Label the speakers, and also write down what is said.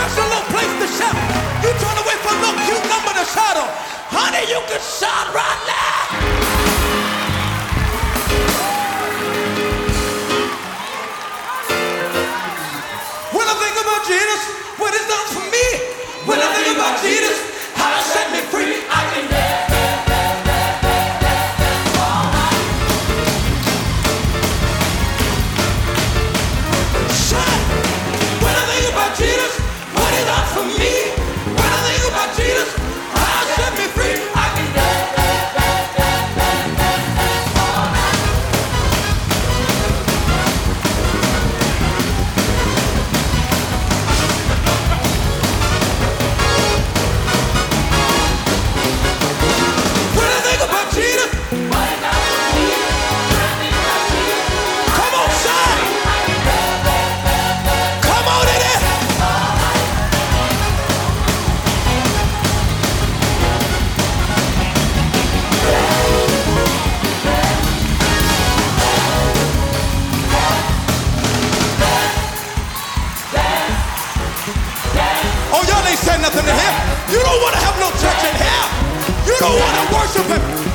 Speaker 1: special little place to shout. You turn away from no cute number to shout on. Honey, you can shout right now. When I think about Jesus, what he's done for me. When I think about Jesus, how he set me free, I can shout. When I think about Jesus, what he done for me. When I think about Jesus, how he set me free, I can nothing in here. You don't want to have no church in here. You don't want to worship him.